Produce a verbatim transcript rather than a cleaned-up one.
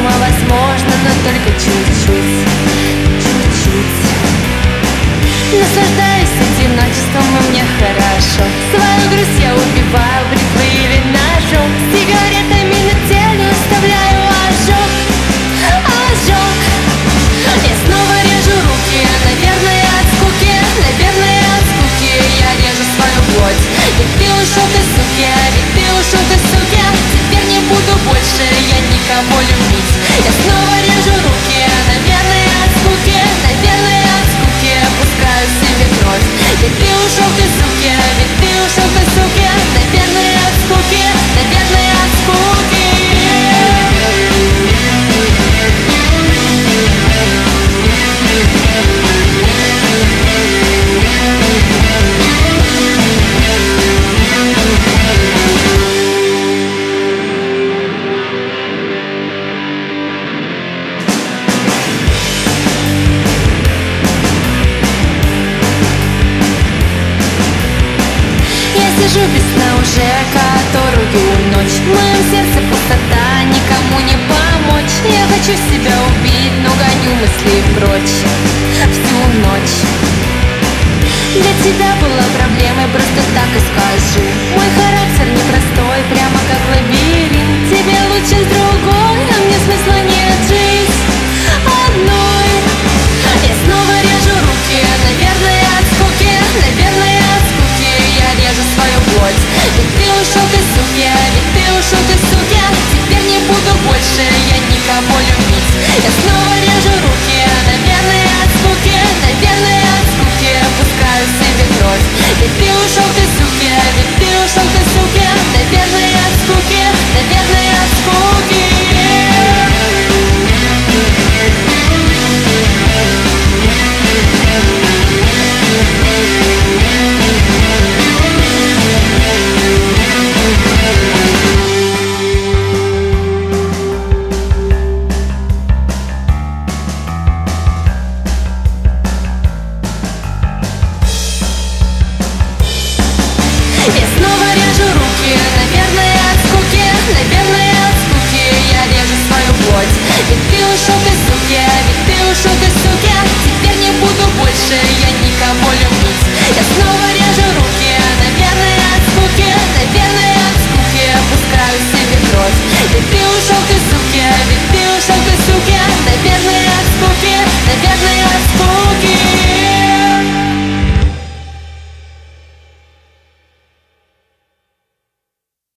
невыносимо возможно, но только чуть-чуть, чуть-чуть. Наслаждаюсь одиночеством, и мне хорошо. Свою грусть я убиваю бритвой или ножом. С сигаретами на теле оставляю ожог, ожог. Я снова режу руки, наверное от скуки, наверное от скуки. Я режу свою плоть. Ведь ты ушел, ты суки, ведь ты ушел, ты суки. Теперь не буду больше я никому любить. Я снова режу руки, наверное от скуки, наверное от скуки. Пускаю себе кровь. Ведь ты ушел, ты суки, ведь ты ушел, ты суки. Наверное от скуки, наверное от скуки. Сижу без сна уже которую ночь. В моем сердце пустота, никому не помочь. Я хочу себя убить, но гоню мысли прочь всю ночь. Для тебя была проблемой, просто так и скажу. Мой характер непростой, прямо как лабиринт. Тебе лучше с другой, а мне смысла нет жить одной. Я снова режу руки, наверное от скуки, наверное от скуки. Я режу свою плоть. Ведь ты ушел, ты суки, ведь ты ушел, ты суки. Теперь не буду больше я никого любить. Я снова режу руки,